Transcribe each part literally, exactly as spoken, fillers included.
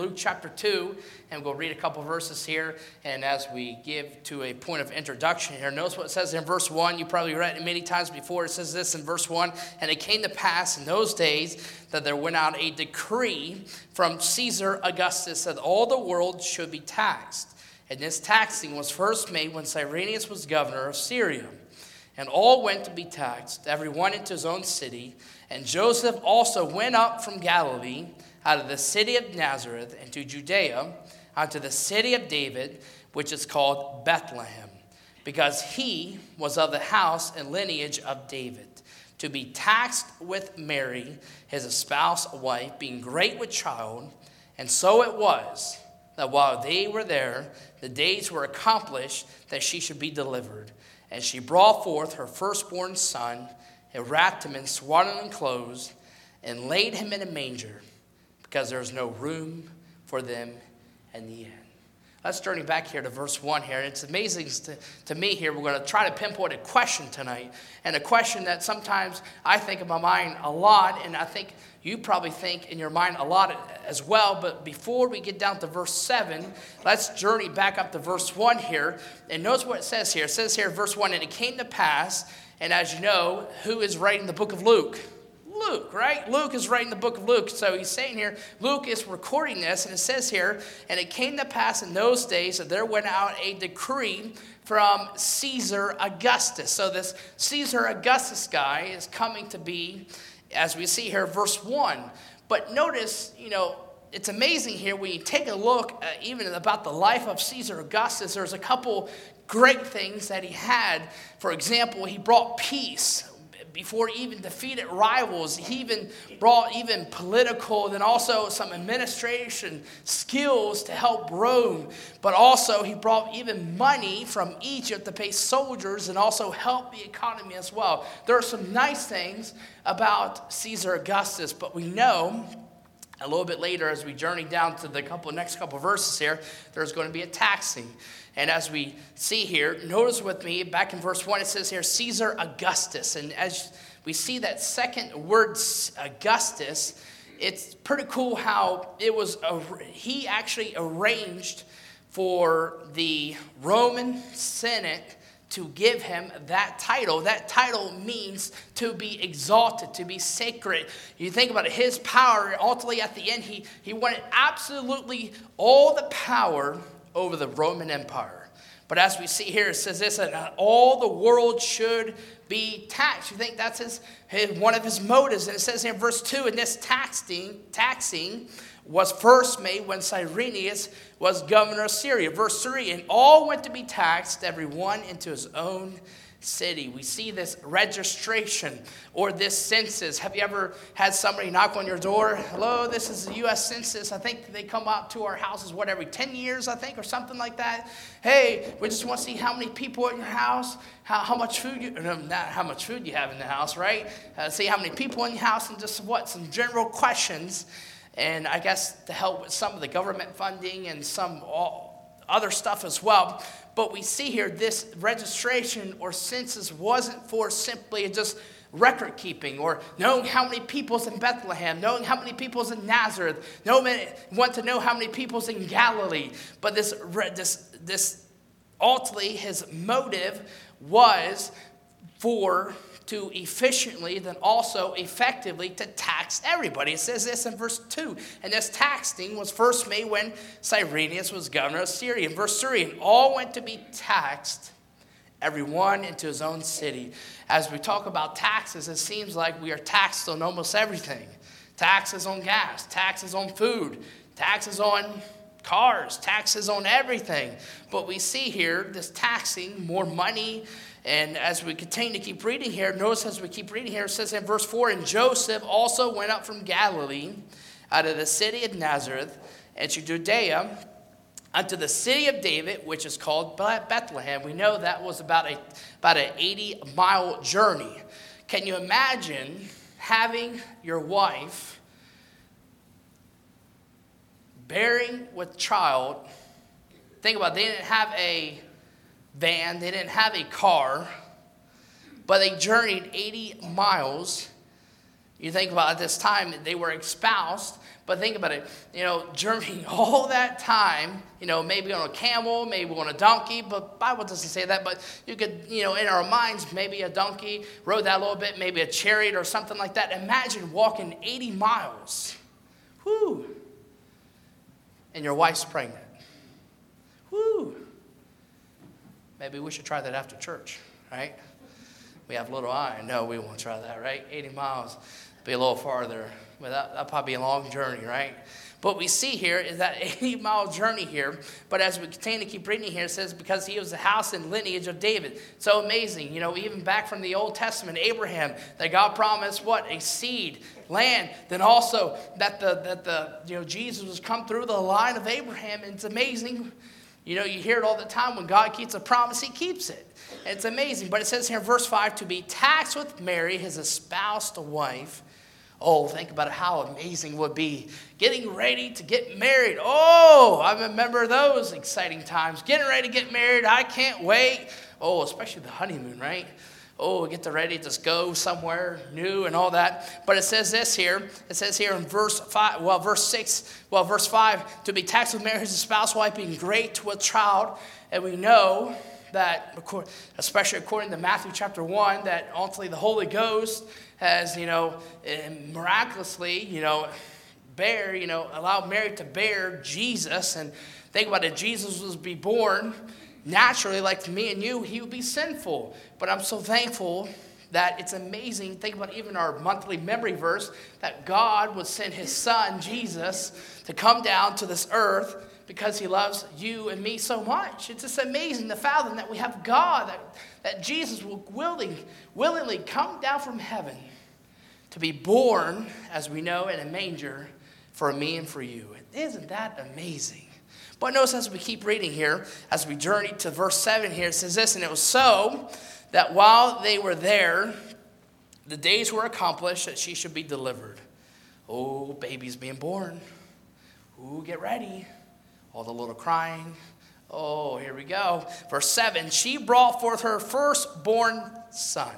Luke chapter two, and we'll read a couple verses here. And as we give to a point of introduction here, notice what it says in verse one. You probably read it many times before. It says this in verse one. And it came to pass in those days that there went out a decree from Caesar Augustus that all the world should be taxed. And this taxing was first made when Cyrenius was governor of Syria. And all went to be taxed, every one into his own city. And Joseph also went up from Galilee, out of the city of Nazareth into Judea, unto the city of David, which is called Bethlehem, because he was of the house and lineage of David, to be taxed with Mary, his espoused wife, being great with child. And so it was, that while they were there, the days were accomplished that she should be delivered. And she brought forth her firstborn son, and wrapped him in swaddling clothes, and laid him in a manger, because there was no room for them in the inn. Let's journey back here to verse one here. And it's amazing to, to me here. We're going to try to pinpoint a question tonight. And a question that sometimes I think in my mind a lot. And I think you probably think in your mind a lot as well. But before we get down to verse seven, let's journey back up to verse one here. And notice what it says here. It says here, verse one, and it came to pass, and as you know, who is writing the book of Luke? Luke, right? Luke is writing the book of Luke. So he's saying here, Luke is recording this, and it says here, and it came to pass in those days that there went out a decree from Caesar Augustus. So this Caesar Augustus guy is coming to be, as we see here, verse one. But notice, you know, it's amazing here when you take a look uh, even about the life of Caesar Augustus. There's a couple great things that he had. For example, he brought peace. Before he even defeated rivals, he even brought even political and also some administration skills to help Rome. But also he brought even money from Egypt to pay soldiers and also help the economy as well. There are some nice things about Caesar Augustus, but we know a little bit later as we journey down to the couple next couple verses here, there's going to be a taxing. And as we see here, notice with me, back in verse one, it says here, Caesar Augustus. And as we see that second word, Augustus, it's pretty cool how it was, he actually arranged for the Roman Senate to give him that title. That title means to be exalted, to be sacred. You think about it, his power, ultimately at the end, he, he wanted absolutely all the power over the Roman Empire. But as we see here, it says this, that all the world should be taxed. You think that's his, his one of his motives. And it says here in verse two, and this taxing, taxing was first made when Cyrenius was governor of Syria. Verse three, and all went to be taxed, every one into his own city. We see this registration or this census. Have you ever had somebody knock on your door? Hello, this is the U S Census. I think they come out to our houses, what, every ten years, I think, or something like that. Hey, we just want to see how many people in your house, how, how much food you, no, not how much food you have in the house, right? Uh, see how many people in your house and just what, some general questions. And I guess to help with some of the government funding and some all, other stuff as well. But we see here this registration or census wasn't for simply just record keeping or knowing how many people's in Bethlehem, knowing how many people's in Nazareth, knowing, want to know how many people's in Galilee. But this, this, this ultimately his motive was for to efficiently, then also effectively to tax everybody. It says this in verse two. And this taxing was first made when Cyrenius was governor of Syria. In verse three, and all went to be taxed, every one into his own city. As we talk about taxes, it seems like we are taxed on almost everything. Taxes on gas, taxes on food, taxes on cars, taxes on everything. But we see here this taxing, more money. And as we continue to keep reading here, notice as we keep reading here, it says in verse four, and Joseph also went up from Galilee, out of the city of Nazareth, and to Judea, unto the city of David, which is called Bethlehem. We know that was about a about an eighty-mile journey. Can you imagine having your wife bearing with child? Think about it, they didn't have a van, they didn't have a car, but they journeyed eighty miles. You think about at this time, they were espoused, but think about it, you know, journeying all that time, you know, maybe on a camel, maybe on a donkey, but Bible doesn't say that, but you could, you know, in our minds, maybe a donkey, rode that a little bit, maybe a chariot or something like that. Imagine walking eighty miles. Whoo. And your wife's pregnant. Whoo. Maybe we should try that after church, right? We have little eye. No, we won't try that, right? eighty miles. Be a little farther. But that, that'll probably be a long journey, right? But we see here is that eighty-mile journey here. But as we continue to keep reading here, it says, because he was the house and lineage of David. So amazing. You know, even back from the Old Testament, Abraham, that God promised what? A seed, land. Then also that the, that the you know, Jesus was come through the line of Abraham. And it's amazing. You know, you hear it all the time. When God keeps a promise, he keeps it. And it's amazing. But it says here in verse five, to be taxed with Mary, his espoused wife. Oh, think about it, how amazing it would be. Getting ready to get married. Oh, I remember those exciting times. Getting ready to get married. I can't wait. Oh, especially the honeymoon, right? Oh, we get to ready to just go somewhere new and all that. But it says this here. It says here in verse five, well, verse six, well, verse five, to be taxed with Mary, his espoused wife, being great with child. And we know that, especially according to Matthew chapter one, that ultimately the Holy Ghost has, you know, miraculously, you know, bear, you know, allowed Mary to bear Jesus. And think about it, Jesus was be born naturally, like me and you, he would be sinful. But I'm so thankful that it's amazing. Think about even our monthly memory verse, that God would send his son, Jesus, to come down to this earth because he loves you and me so much. It's just amazing to fathom that we have God, that, that Jesus will willing, willingly come down from heaven to be born, as we know, in a manger for me and for you. Isn't that amazing? But notice as we keep reading here, as we journey to verse seven here, it says this, and it was so that while they were there, the days were accomplished that she should be delivered. Oh, baby's being born. Ooh, get ready. All the little crying. Oh, here we go. Verse seven, she brought forth her firstborn son.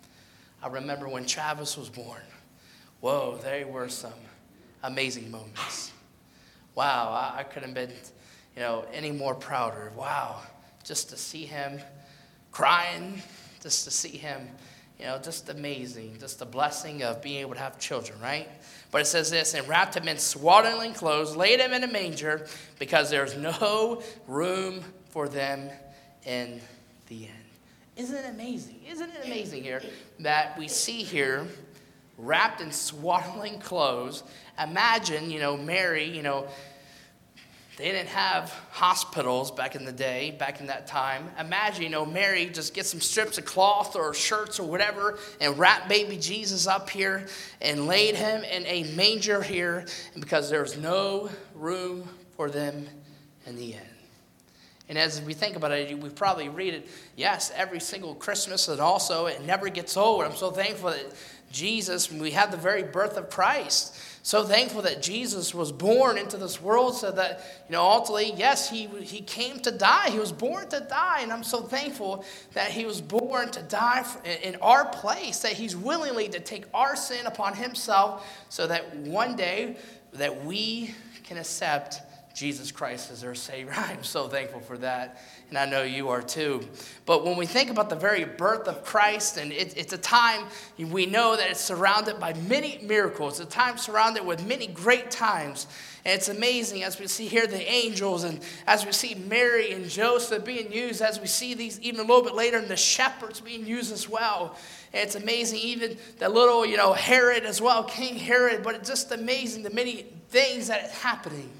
I remember when Travis was born. Whoa, there were some amazing moments. Wow, I, I couldn't have been, you know, any more prouder. Wow, just to see him crying, just to see him, you know, just amazing. Just the blessing of being able to have children, right? But it says this, and wrapped him in swaddling clothes, laid him in a manger, because there's no room for them in the inn. Isn't it amazing? Isn't it amazing here that we see here, wrapped in swaddling clothes? Imagine, you know, Mary, you know, they didn't have hospitals back in the day, back in that time. Imagine, you know, Mary just get some strips of cloth or shirts or whatever and wrap baby Jesus up here and laid him in a manger here because there's no room for them in the inn. And as we think about it, we probably read it, yes, every single Christmas, and also it never gets old. I'm so thankful that Jesus, we had the very birth of Christ. So thankful that Jesus was born into this world so that, you know, ultimately, yes, he, he came to die. He was born to die. And I'm so thankful that he was born to die in our place, that he's willingly to take our sin upon himself so that one day that we can accept Jesus Christ as our Savior. I'm so thankful for that, and I know you are too. But when we think about the very birth of Christ, and it, it's a time we know that it's surrounded by many miracles, it's a time surrounded with many great times. And it's amazing as we see here the angels, and as we see Mary and Joseph being used, as we see these even a little bit later, and the shepherds being used as well. And it's amazing, even the little, you know, Herod as well, King Herod, but it's just amazing the many things that are happening.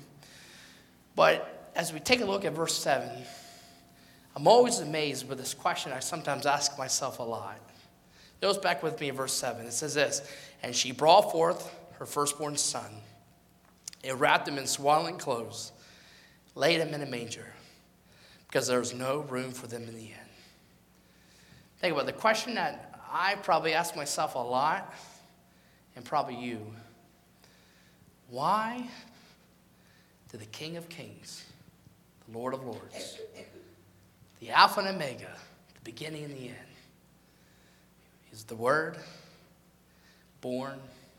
But as we take a look at verse seven, I'm always amazed with this question I sometimes ask myself a lot. It goes back with me in verse seven. It says this, and she brought forth her firstborn son, and wrapped him in swaddling clothes, laid him in a manger, because there was no room for them in the inn. Think about it. The question that I probably ask myself a lot, and probably you, why to the King of Kings, the Lord of Lords, the Alpha and Omega, the beginning and the end. He's the Word, born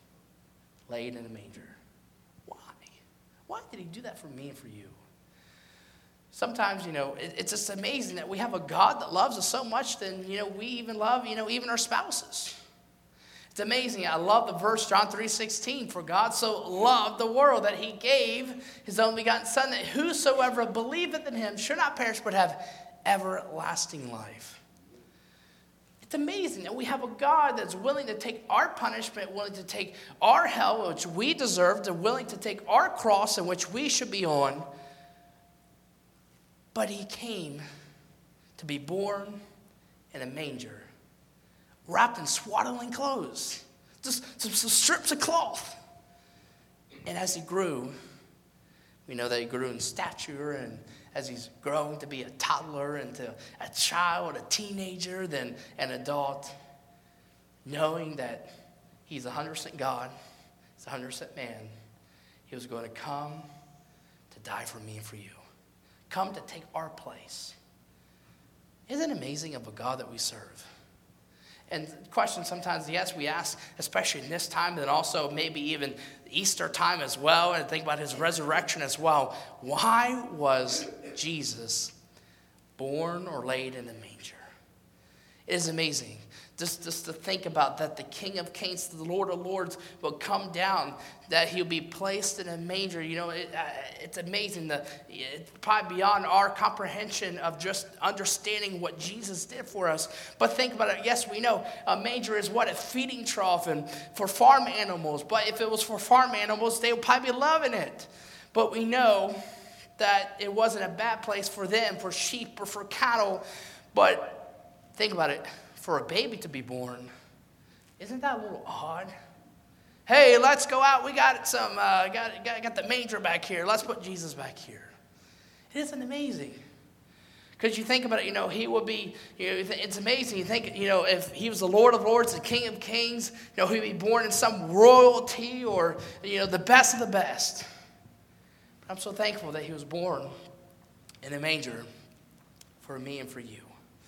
laid in a manger. Why? Why did he do that for me and for you? Sometimes, you know, it, it's just amazing that we have a God that loves us so much, then, you know, we even love, you know, even our spouses. It's amazing. I love the verse, John three sixteen. For God so loved the world that he gave his only begotten Son, that whosoever believeth in him should not perish but have everlasting life. It's amazing that we have a God that's willing to take our punishment, willing to take our hell, which we deserve, and willing to take our cross, in which we should be on. But he came to be born in a manger, wrapped in swaddling clothes, just some, some strips of cloth. And as he grew, we know that he grew in stature, and as he's growing to be a toddler, and to a child, a teenager, then an adult, knowing that he's one hundred percent God, he's one hundred percent man, he was going to come to die for me and for you, come to take our place. Isn't it amazing of a God that we serve? And the question sometimes, yes, we ask, especially in this time, and then also maybe even Easter time as well, and think about his resurrection as well. Why was Jesus born or laid in a manger? It is amazing. Just, just to think about that the King of Kings, the Lord of Lords will come down, that he'll be placed in a manger. You know, it, uh, it's amazing. The, it's probably beyond our comprehension of just understanding what Jesus did for us. But think about it. Yes, we know a manger is what? A feeding trough and for farm animals. But if it was for farm animals, they would probably be loving it. But we know that it wasn't a bad place for them, for sheep or for cattle. But think about it. For a baby to be born, isn't that a little odd? Hey, let's go out. We got some. Uh, got, got got the manger back here. Let's put Jesus back here. It isn't amazing, because you think about it. You know, he will be. You know, it's amazing. You think, you know, if he was the Lord of Lords, the King of Kings, you know, he'd be born in some royalty or, you know, the best of the best. But I'm so thankful that he was born in a manger for me and for you.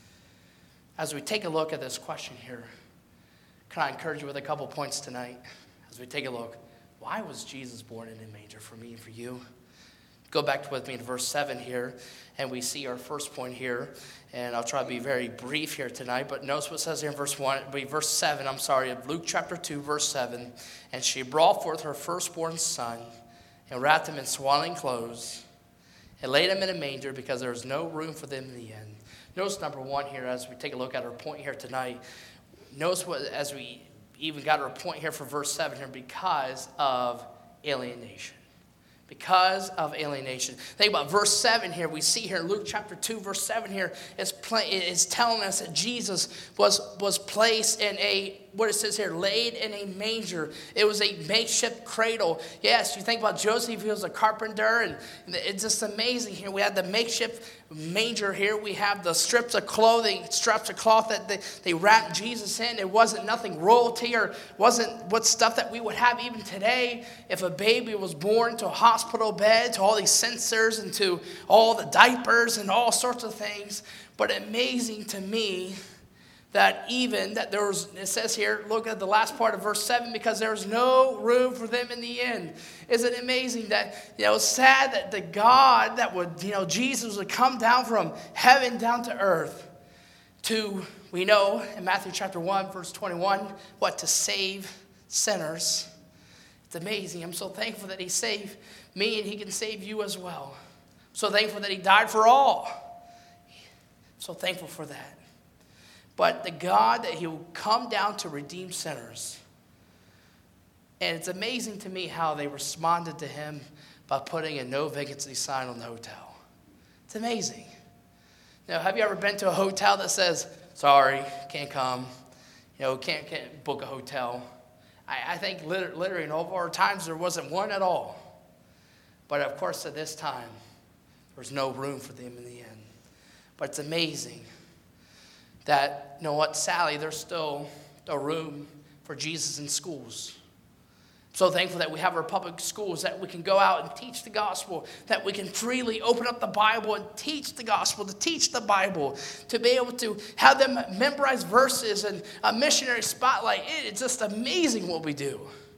As we take a look at this question here, can I encourage you with a couple points tonight? As we take a look, why was Jesus born in a manger for me and for you? Go back with me to verse seven here, and we see our first point here. And I'll try to be very brief here tonight, but notice what it says here in verse one, verse seven, I'm sorry, of Luke chapter two, verse seven. And she brought forth her firstborn son, and wrapped him in swaddling clothes, and laid him in a manger, because there was no room for them in the inn. Notice number one here, as we take a look at our point here tonight. Notice what, as we even got our point here for verse seven here, because of alienation. Because of alienation. Think about verse seven here. We see here in Luke chapter two, verse seven here, is is telling us that Jesus was, was placed in a, what it says here, laid in a manger. It was a makeshift cradle. Yes, you think about Joseph, he was a carpenter, and it's just amazing here. We have the makeshift manger here. We have the strips of clothing, strips of cloth that they, they wrapped Jesus in. It wasn't nothing royalty, or wasn't what stuff that we would have even today. If a baby was born to a hospital bed, to all these sensors and to all the diapers and all sorts of things. But amazing to me that even that there was, it says here, look at the last part of verse seven, because there was no room for them in the inn. Isn't it amazing that, you know, it's sad that the God that would, you know, Jesus would come down from heaven down to earth to, we know in Matthew chapter one, verse twenty-one, what? To save sinners. It's amazing. I'm so thankful that he saved me, and he can save you as well. I'm so thankful that he died for all. I'm so thankful for that. But the God that he will come down to redeem sinners. And it's amazing to me how they responded to him by putting a no vacancy sign on the hotel. It's amazing. Now, have you ever been to a hotel that says, sorry, can't come, you know, can't, can't book a hotel? I, I think literally, literally in all of our times there wasn't one at all. But of course at this time, there was no room for them in the inn. But it's amazing that, you know what, Sally, there's still a room for Jesus in schools. I'm so thankful that we have our public schools, that we can go out and teach the gospel, that we can freely open up the Bible and teach the gospel, to teach the Bible, to be able to have them memorize verses and a missionary spotlight. It's just amazing what we do.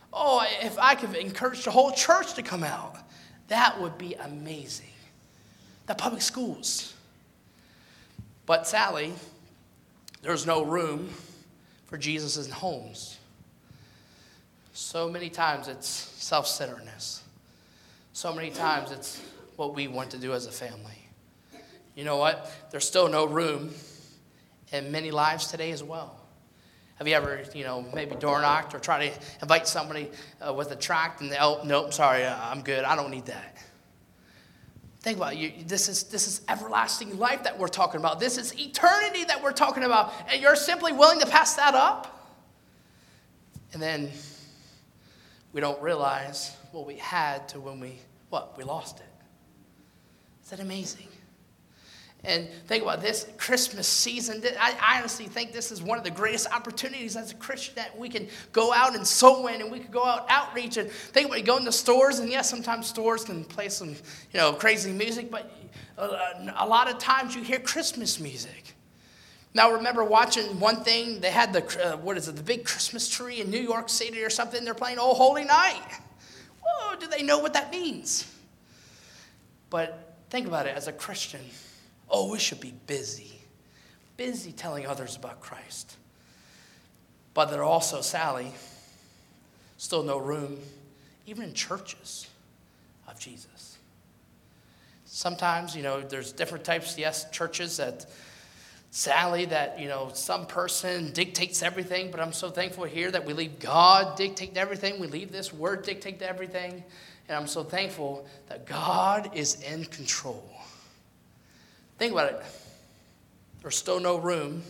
Oh, if I could encourage the whole church to come out, that would be amazing. The public schools. But sadly, there's no room for Jesus in homes. So many times it's self-centeredness. So many times it's what we want to do as a family. You know what? There's still no room in many lives today as well. Have you ever, you know, maybe door knocked or tried to invite somebody uh, with a tract and, oh, nope, sorry, uh, I'm good. I don't need that. Think about it. You, this is, this is everlasting life that we're talking about. This is eternity that we're talking about. And you're simply willing to pass that up? And then we don't realize what we had to when we, what, we lost it. Is that amazing? And think about this Christmas season. I, I honestly think this is one of the greatest opportunities as a Christian that we can go out and sow in, and we can go out outreach. And think about it, you go into stores, and yes, sometimes stores can play some, you know, crazy music, but a, a lot of times you hear Christmas music. Now, remember watching one thing, they had the, uh, what is it, the big Christmas tree in New York City or something. They're playing Oh Holy Night. Whoa, do they know what that means? But think about it, as a Christian, oh, we should be busy, busy telling others about Christ. But there are also, sadly, still no room, even in churches, of Jesus. Sometimes, you know, there's different types, yes, churches that, sadly, that, you know, some person dictates everything, but I'm so thankful here that we leave God dictate everything. We leave this word dictate everything. And I'm so thankful that God is in control. Think about it. There's still no room,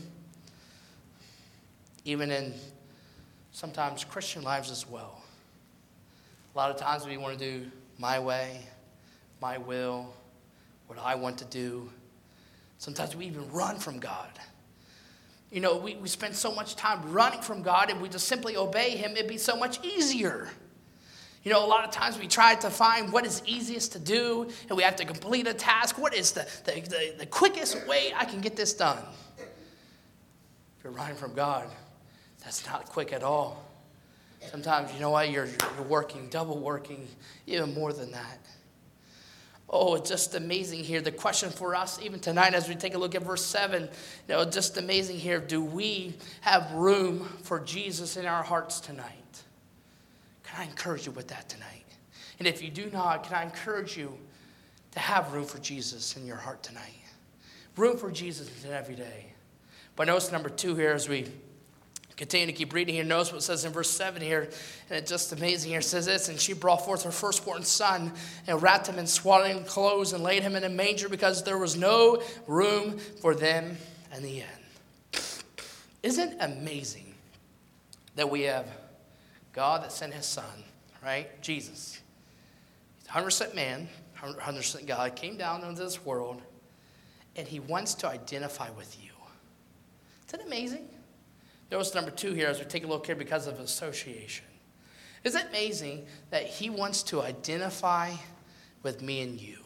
even in sometimes Christian lives as well. A lot of times we want to do my way, my will, what I want to do. Sometimes we even run from God. You know, we, we spend so much time running from God, and we just simply obey him. It'd be so much easier. You know, a lot of times we try to find what is easiest to do, and we have to complete a task. What is the, the, the, the quickest way I can get this done? If you're running from God, that's not quick at all. Sometimes, you know what, you're, you're working, double working, even more than that. Oh, it's just amazing here. The question for us, even tonight, as we take a look at verse seven, you know, just amazing here. Do we have room for Jesus in our hearts tonight? Can I encourage you with that tonight? And if you do not, can I encourage you to have room for Jesus in your heart tonight? Room for Jesus in every day. But notice number two here as we continue to keep reading here. Notice what it says in verse seven here. And it's just amazing here. It says this, and she brought forth her firstborn son and wrapped him in swaddling clothes and laid him in a manger because there was no room for them in the inn. Isn't it amazing that we have God that sent his son, right? Jesus. He's one hundred percent man, one hundred percent God, came down into this world, and he wants to identify with you. Isn't it amazing? Notice number two here as we take a look here because of association. Isn't it amazing that he wants to identify with me and you?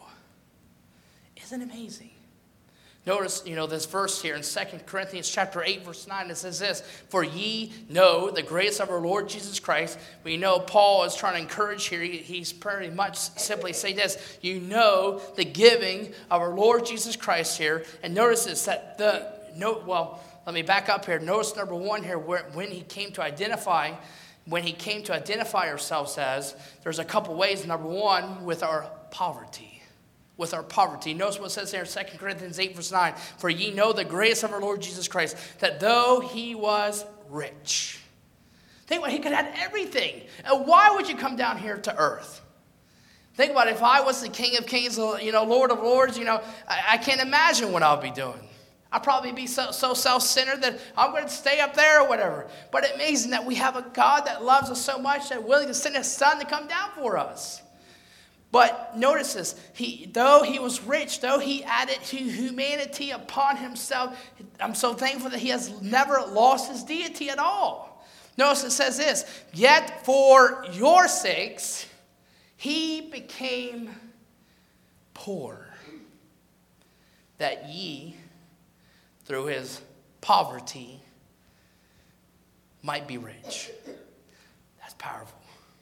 Isn't it amazing? Notice, you know, this verse here in Second Corinthians chapter eight, verse nine, it says this, for ye know the grace of our Lord Jesus Christ. We know Paul is trying to encourage here. He, he's pretty much simply saying this, you know the giving of our Lord Jesus Christ here. And notice this, that the, no, well, let me back up here. Notice number one here, where, when he came to identify, when he came to identify ourselves as, there's a couple ways. Number one, with our poverty. With our poverty. Notice what it says here in Second Corinthians eight, verse nine. For ye know the grace of our Lord Jesus Christ, that though he was rich. Think about it, he could have everything. And why would you come down here to earth? Think about it, if I was the King of Kings, you know, Lord of Lords, you know, I, I can't imagine what I'll be doing. I'll probably be so, so self-centered that I'm going to stay up there or whatever. But it's amazing that we have a God that loves us so much that willing to send his son to come down for us. But notice this, he, though he was rich, though he added humanity upon himself, I'm so thankful that he has never lost his deity at all. Notice it says this, yet for your sakes, he became poor, that ye, through his poverty, might be rich. That's powerful.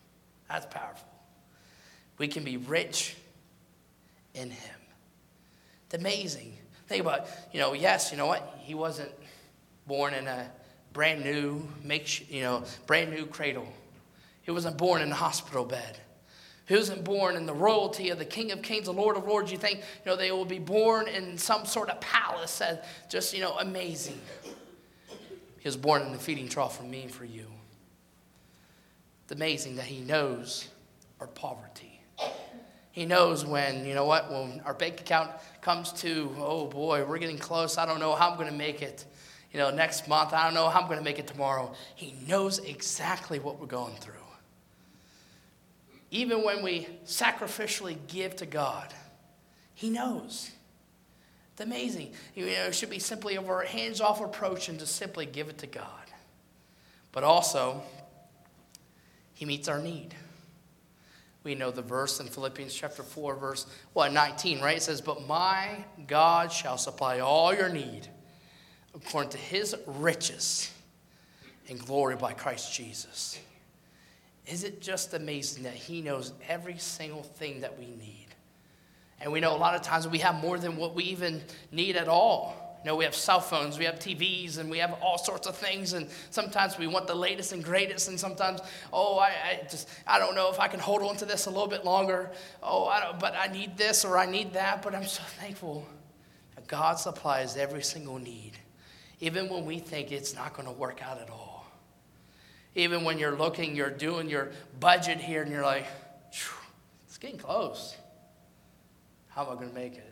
That's powerful. We can be rich in him. It's amazing. Think about, you know, yes, you know what? He wasn't born in a brand new, make, you know, brand new cradle. He wasn't born in a hospital bed. He wasn't born in the royalty of the King of Kings, the Lord of Lords. You think, you know, they will be born in some sort of palace that just, you know, amazing. He was born in the feeding trough for me and for you. It's amazing that he knows our poverty. He knows when, you know what, when our bank account comes to, oh boy, we're getting close. I don't know how I'm going to make it, you know, next month. I don't know how I'm going to make it tomorrow. He knows exactly what we're going through. Even when we sacrificially give to God, he knows. It's amazing. You know, it should be simply of our hands-off approach and just simply give it to God. But also, he meets our need. We know the verse in Philippians chapter four, verse what, nineteen, right? It says, but my God shall supply all your need according to his riches and glory by Christ Jesus. Is it just amazing that he knows every single thing that we need? And we know a lot of times we have more than what we even need at all. You know, we have cell phones, we have T Vs, and we have all sorts of things. And sometimes we want the latest and greatest. And sometimes, oh, I, I just, I don't know if I can hold on to this a little bit longer. Oh, I don't, but I need this or I need that. But I'm so thankful that God supplies every single need, even when we think it's not going to work out at all. Even when you're looking, you're doing your budget here, and you're like, it's getting close. How am I going to make it?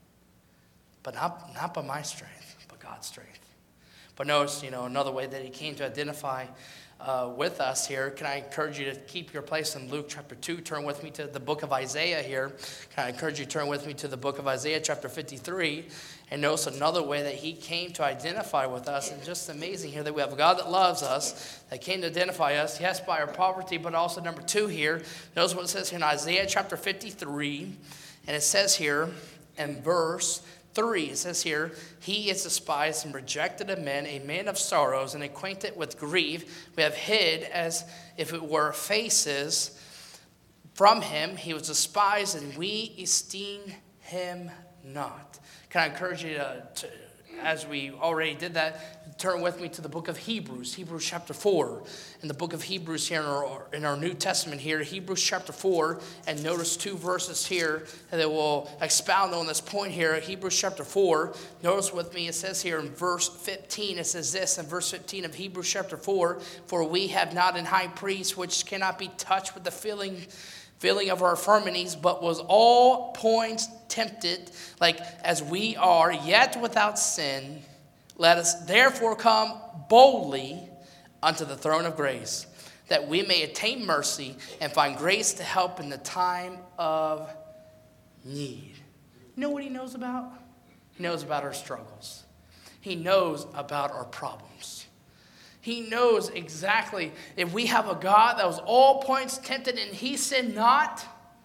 But not, not by my strength, but God's strength. But notice, you know, another way that he came to identify uh, with us here. Can I encourage you to keep your place in Luke chapter two? Turn with me to the book of Isaiah here. Can I encourage you to turn with me to the book of Isaiah chapter fifty-three? And notice another way that he came to identify with us. And just amazing here that we have a God that loves us, that came to identify us, yes, by our poverty, but also number two here. Notice what it says here in Isaiah chapter fifty-three. And it says here in verse three, it says here, he is despised and rejected of men, a man of sorrows and acquainted with grief. We have hid as if it were faces from him. He was despised and we esteem him not. Can I encourage you to, to as we already did that, turn with me to the book of Hebrews, Hebrews chapter four. In the book of Hebrews here in our, in our New Testament here, Hebrews chapter four, and notice two verses here that will expound on this point here. Hebrews chapter four, notice with me, it says here in verse fifteen, it says this in verse fifteen of Hebrews chapter four, for we have not an high priest which cannot be touched with the feeling feeling of our infirmities, but was all points tempted, like as we are, yet without sin. Let us therefore come boldly unto the throne of grace, that we may attain mercy and find grace to help in the time of need. You know what he knows about? He knows about our struggles. He knows about our problems. He knows exactly if we have a God that was all points tempted and he sinned not.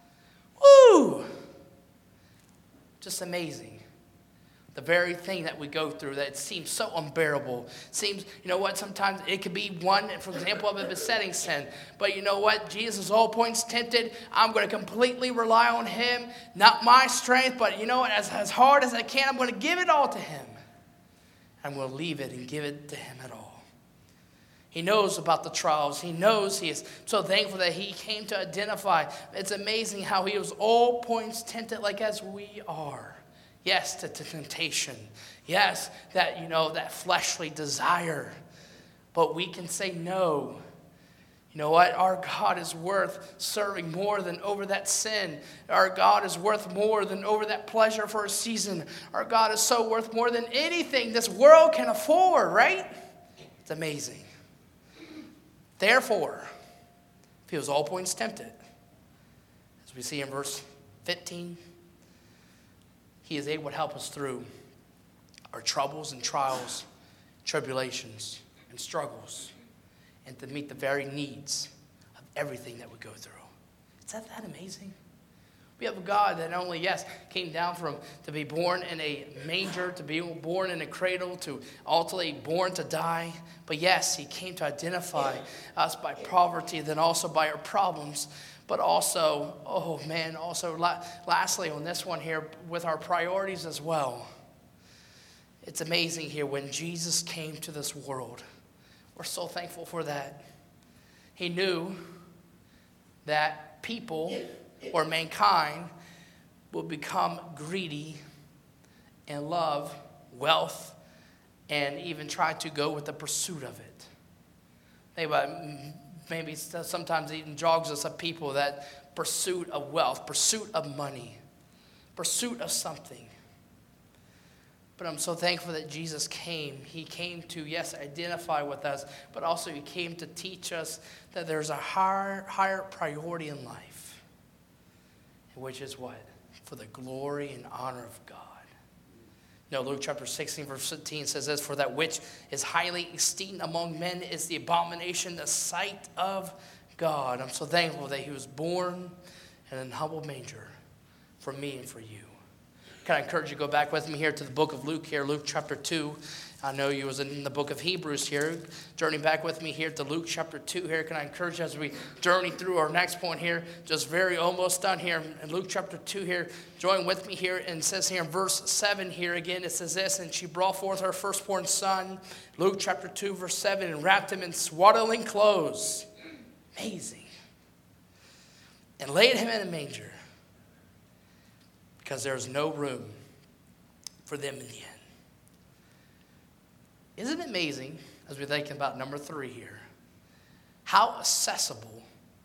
Woo! Just amazing. The very thing that we go through that seems so unbearable. Seems, you know what, sometimes it could be one, for example, of a besetting sin. But you know what? Jesus is all points tempted. I'm going to completely rely on him. Not my strength, but you know what? As, as hard as I can, I'm going to give it all to him. I'm going to leave it and give it to him at all. He knows about the trials. He knows he is so thankful that he came to identify. It's amazing how he was all points tempted like as we are. Yes, to, to temptation. Yes, that, you know, that fleshly desire. But we can say no. You know what? Our God is worth serving more than over that sin. Our God is worth more than over that pleasure for a season. Our God is so worth more than anything this world can afford, right? It's amazing. Therefore, if he was all points tempted, as we see in verse fifteen, he is able to help us through our troubles and trials, tribulations and struggles, and to meet the very needs of everything that we go through. Is that that amazing? We have a God that not only, yes, came down from to be born in a manger, to be born in a cradle, to ultimately born to die. But yes, he came to identify us by poverty, then also by our problems. But also, oh man, also la- lastly on this one here, with our priorities as well. It's amazing here when Jesus came to this world. We're so thankful for that. He knew that people or mankind will become greedy and love wealth and even try to go with the pursuit of it. Maybe, maybe sometimes it even jogs us of people that pursuit of wealth, pursuit of money, pursuit of something. But I'm so thankful that Jesus came. He came to, yes, identify with us, but also he came to teach us that there's a higher, higher priority in life, which is what? For the glory and honor of God. You know, Luke chapter sixteen, verse fifteen says this, for that which is highly esteemed among men is the abomination, the sight of God. I'm so thankful that he was born in an humble manger for me and for you. Can I encourage you to go back with me here to the book of Luke here, Luke chapter two. I know you was in the book of Hebrews here. Journey back with me here to Luke chapter two here. Can I encourage you as we journey through our next point here, just very almost done here in Luke chapter two here. Join with me here, and it says here in verse seven here again, it says this, and she brought forth her firstborn son, Luke chapter two verse seven, and wrapped him in swaddling clothes. Amazing. And laid him in a manger, because there's no room for them in the inn. Isn't it amazing, as we're thinking about number three here, how accessible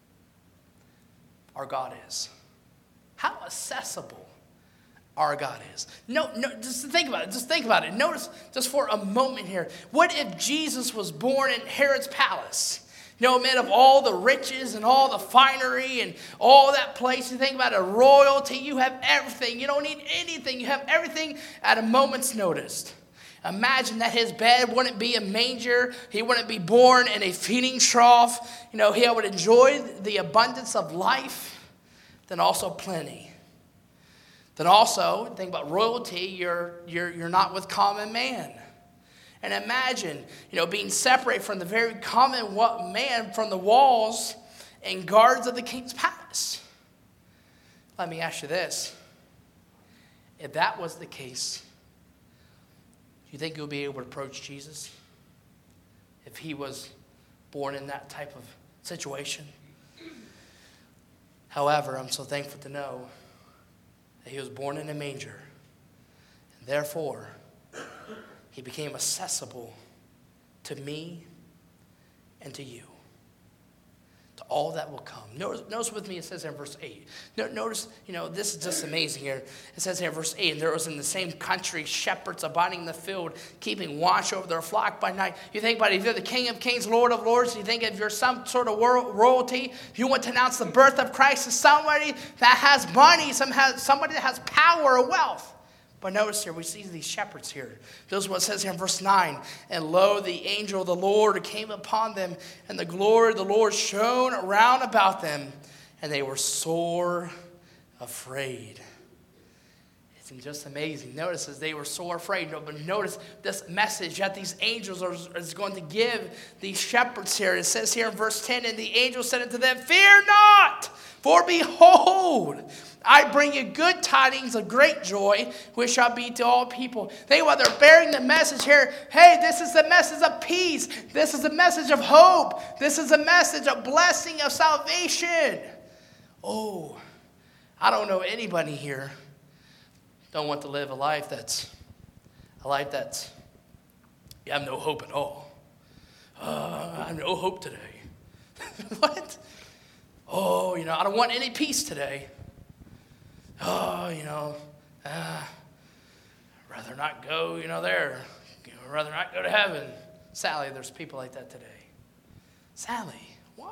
our God is? How accessible our God is. No, no, just think about it. Just think about it. Notice just for a moment here. What if Jesus was born in Herod's palace? You know, man, of all the riches and all the finery and all that place, you think about it, royalty, you have everything. You don't need anything. You have everything at a moment's notice. Imagine that his bed wouldn't be a manger. He wouldn't be born in a feeding trough. You know, he would enjoy the abundance of life, then also plenty. Then also, think about royalty, you're, you're, you're not with common man. And imagine, you know, being separated from the very common man from the walls and guards of the king's palace. Let me ask you this. If that was the case, do you think you'll be able to approach Jesus if he was born in that type of situation? However, I'm so thankful to know that he was born in a manger, and therefore he became accessible to me and to you, to all that will come. Notice, notice with me, it says in verse eight. Notice, you know, this is just amazing here. It says here in verse eight, and there was in the same country shepherds abiding in the field, keeping watch over their flock by night. You think about it, if you're the King of Kings, Lord of Lords, you think if you're some sort of royalty, if you want to announce the birth of Christ to somebody that has money, some has, somebody that has power or wealth. But notice here, we see these shepherds here. This is what it says here in verse nine. And lo, the angel of the Lord came upon them, and the glory of the Lord shone around about them, and they were sore afraid. It's just amazing. Notice as they were sore afraid. But notice this message that these angels are is going to give these shepherds here. It says here in verse ten, and the angel said unto them, fear not, for behold, I bring you good tidings of great joy, which shall be to all people. Think about it, they're bearing the message here. Hey, this is the message of peace. This is the message of hope. This is a message of blessing, of salvation. Oh, I don't know anybody here don't want to live a life that's a life that's you have no hope at all. Uh, I have no hope today. What? Oh, you know, I don't want any peace today. Oh, you know, uh, I'd rather not go, you know, there. I'd rather not go to heaven. Sally, there's people like that today. Sally, why?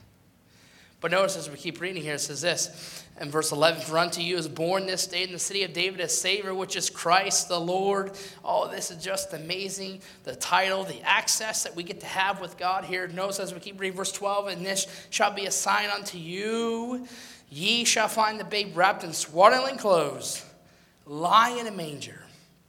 But notice as we keep reading here, it says this in verse eleven, for unto you is born this day in the city of David a Savior, which is Christ the Lord. Oh, this is just amazing. The title, the access that we get to have with God here. Notice as we keep reading verse twelve, and this shall be a sign unto you. ye shall find the babe wrapped in swaddling clothes, lying in a manger.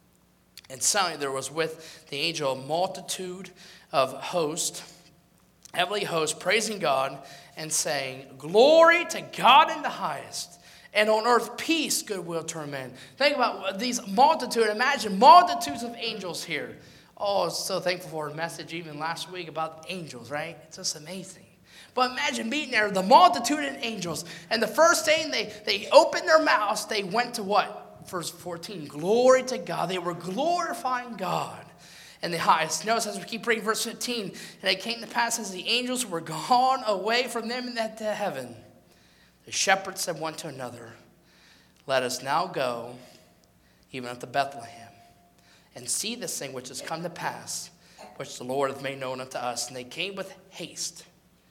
And suddenly there was with the angel a multitude of hosts, heavenly hosts, praising God and saying, Glory to God in the highest, and on earth peace, goodwill to men. Think about these multitude. Imagine multitudes of angels here. Oh, I was so thankful for a message even last week about angels, right? It's just amazing. But imagine being there, the multitude of angels. And the first thing they, they opened their mouths, they went to what? Verse fourteen, glory to God. They were glorifying God in the highest. Notice as we keep reading verse fifteen, and it came to pass as the angels were gone away from them into heaven, the shepherds said one to another, let us now go even unto Bethlehem, and see this thing which has come to pass, which the Lord hath made known unto us. And they came with haste,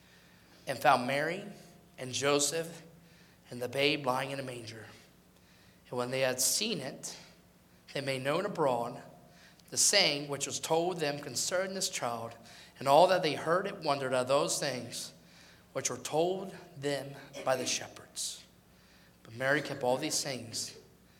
and found Mary and Joseph and the babe lying in a manger. And when they had seen it, they made known abroad the saying which was told them concerning this child. And all that they heard it wondered at those things which were told them by the shepherds. But Mary kept all these things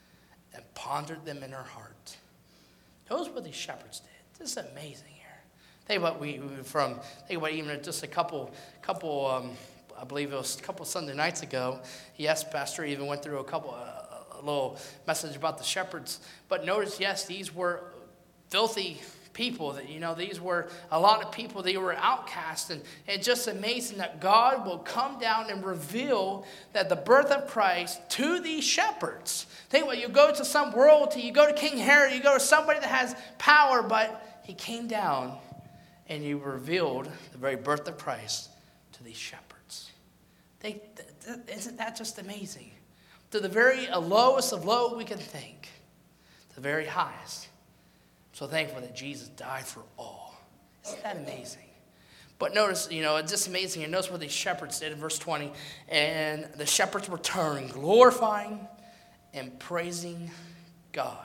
and pondered them in her heart. Notice what these shepherds did. This is amazing here. Think about we, we from. Think about even just a couple, couple. Um, I believe it was a couple Sunday nights ago. Yes, Pastor even went through a couple, uh, a little message about the shepherds. But notice, yes, these were filthy people. That you know, these were a lot of people. They were outcast, and it's just amazing that God will come down and reveal that the birth of Christ to these shepherds. Think about it, you go to some royalty, you go to King Herod, you go to somebody that has power, but he came down and he revealed the very birth of Christ to these shepherds. They, th- th- isn't that just amazing? To the very lowest of low we can think, to the very highest. So thankful that Jesus died for all. Isn't that amazing? But notice, you know, it's just amazing. And notice what these shepherds did in verse twenty. And the shepherds returned, glorifying and praising God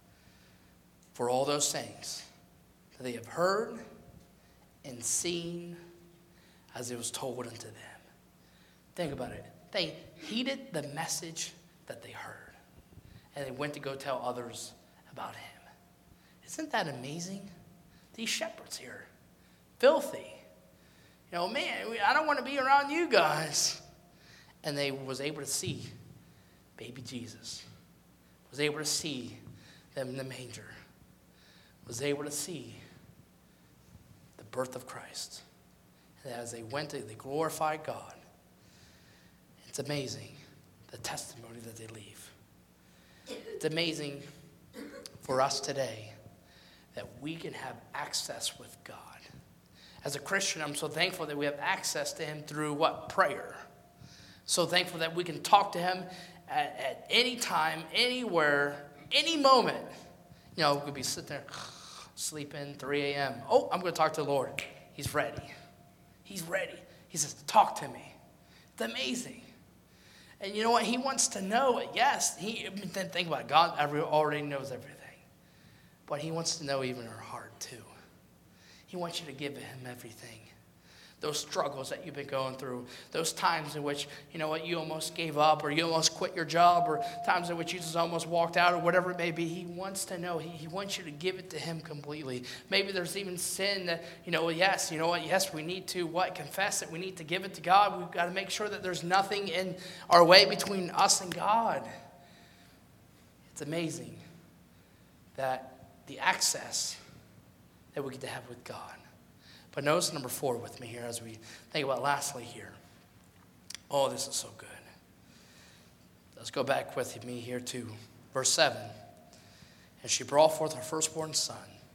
for all those things that they have heard and seen as it was told unto them. Think about it. They heeded the message that they heard, and they went to go tell others about him. Isn't that amazing? These shepherds here, filthy. You know, man, I don't want to be around you guys. And they was able to see baby Jesus. Was able to see them in the manger. Was able to see the birth of Christ. And as they went, they glorified God. It's amazing the testimony that they leave. It's amazing for us today that we can have access with God. As a Christian, I'm so thankful that we have access to him through what? Prayer. So thankful that we can talk to him at, at any time, anywhere, any moment. You know, we could be sitting there, sleeping, three a.m. Oh, I'm going to talk to the Lord. He's ready. He's ready. He says, talk to me. It's amazing. And you know what? He wants to know. Yes, he then think about it. God already knows everything. But he wants to know even our heart too. He wants you to give him everything. Those struggles that you've been going through, those times in which, you know what, you almost gave up or you almost quit your job or times in which you just almost walked out or whatever it may be. He wants to know. He, he wants you to give it to him completely. Maybe there's even sin that, you know, yes, you know what, yes, we need to, what, confess it. We need to give it to God. We've got to make sure that there's nothing in our way between us and God. It's amazing that the access that we get to have with God. But notice number four with me here as we think about lastly here. Oh, this is so good. Let's go back with me here to verse seven. And she brought forth her firstborn son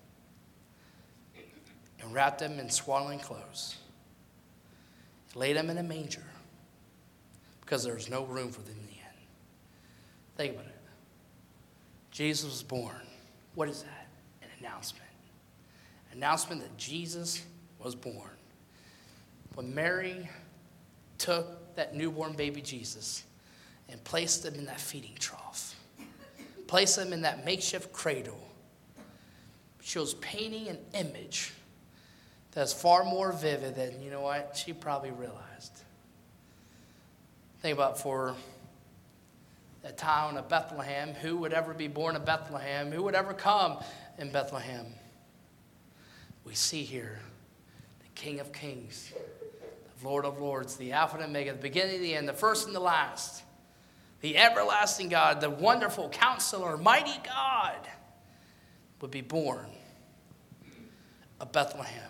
and wrapped him in swaddling clothes. Laid him in a manger because there was no room for them in the inn. Think about it. Jesus was born. What is that? An announcement. Announcement that Jesus was born. When Mary took that newborn baby Jesus and placed him in that feeding trough, placed him in that makeshift cradle, she was painting an image that's far more vivid than, you know what, she probably realized. Think about for the town of Bethlehem, who would ever be born in Bethlehem? Who would ever come in Bethlehem? We see here the King of Kings, the Lord of Lords, the Alpha and Omega, the beginning and the end, the first and the last, the everlasting God, the wonderful Counselor, mighty God, would be born of Bethlehem.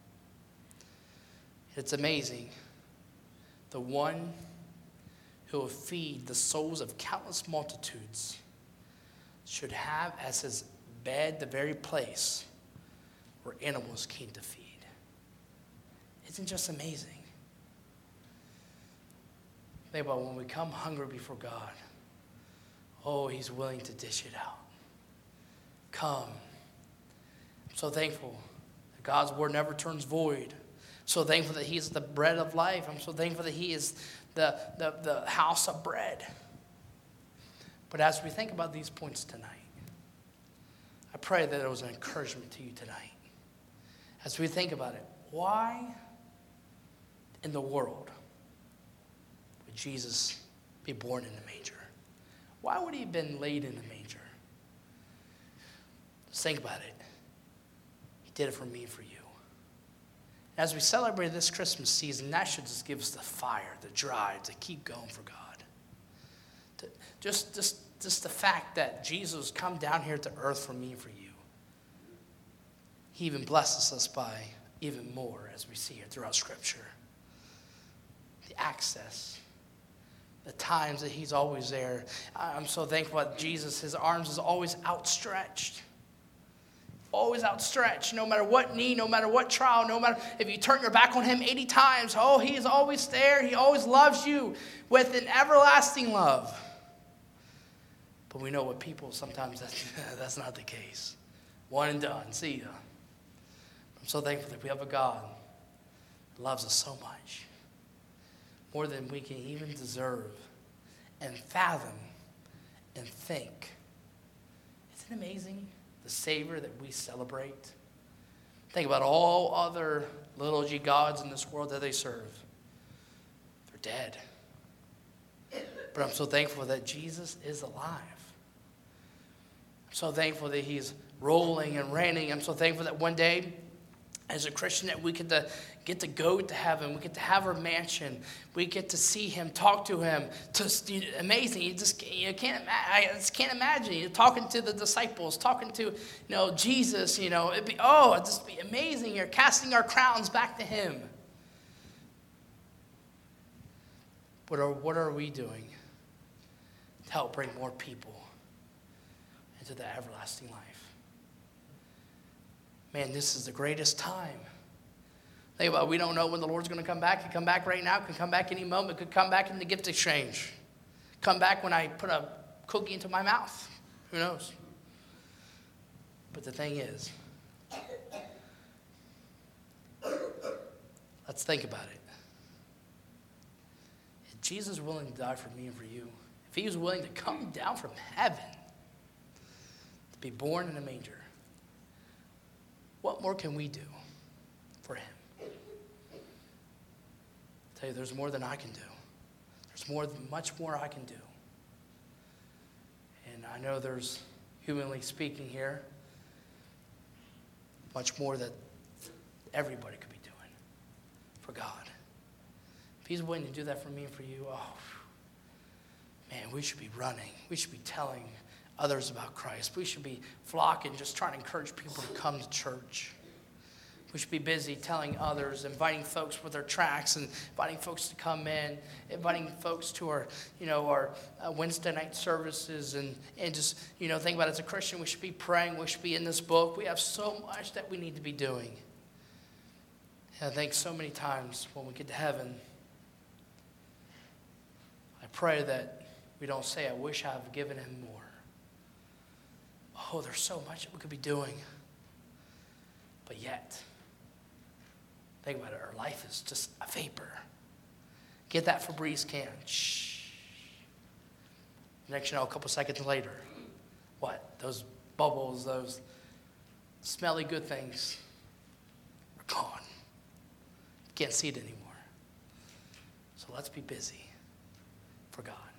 It's amazing. The one who will feed the souls of countless multitudes should have as his bed the very place where animals came to feed. Isn't it just amazing? Think about when we come hungry before God. Oh, he's willing to dish it out. Come. I'm so thankful that God's word never turns void. So thankful that he is the bread of life. I'm so thankful that he is the, the, the house of bread. But as we think about these points tonight, I pray that it was an encouragement to you tonight. As we think about it, why in the world would Jesus be born in the manger? Why would he have been laid in the manger? Just think about it. He did it for me and for you. As we celebrate this Christmas season, that should just give us the fire, the drive to keep going for God. To, just, just, just the fact that Jesus come down here to earth for me and for you. He even blesses us by even more, as we see here throughout Scripture. The access, the times that he's always there. I'm so thankful that Jesus, his arms is always outstretched. Always outstretched, no matter what need, no matter what trial, no matter if you turn your back on him eighty times. Oh, he is always there. He always loves you with an everlasting love. But we know what people, sometimes that's, that's not the case. One and done. See ya. I'm so thankful that we have a God that loves us so much. More than we can even deserve and fathom and think. Isn't it amazing? The Savior that we celebrate. Think about all other little g gods in this world that they serve. They're dead. But I'm so thankful that Jesus is alive. I'm so thankful that he's rolling and reigning. I'm so thankful that one day, as a Christian, that we get to get to go to heaven. We get to have our mansion. We get to see him, talk to him. Just you know, amazing. You just you can't. I just can't imagine. You're talking to the disciples, talking to you know Jesus. You know, it'd be oh, it'd just be amazing. You're casting our crowns back to him. What are what are we doing to help bring more people into the everlasting life? Man, this is the greatest time. Think about it, we don't know when the Lord's going to come back. He could come back right now. Could come back any moment. Could come back in the gift exchange. Come back when I put a cookie into my mouth. Who knows? But the thing is, let's think about it. If Jesus is willing to die for me and for you, if he was willing to come down from heaven to be born in a manger, what more can we do for him? I tell you, there's more than I can do. There's more, much more I can do. And I know there's, humanly speaking here, much more that everybody could be doing for God. If he's willing to do that for me and for you, oh, man, we should be running. We should be telling others about Christ. We should be flocking, just trying to encourage people to come to church. We should be busy telling others, inviting folks with their tracts, and inviting folks to come in, inviting folks to our, you know, our uh, Wednesday night services, and, and just, you know, think about it, as a Christian, we should be praying, we should be in this book. We have so much that we need to be doing. And I think so many times when we get to heaven, I pray that we don't say, I wish I had given him more. Oh, there's so much that we could be doing. But yet, think about it, our life is just a vapor. Get that Febreze can. Shh. Next, you know, a couple seconds later, what? Those bubbles, those smelly good things are gone. Can't see it anymore. So let's be busy. for God.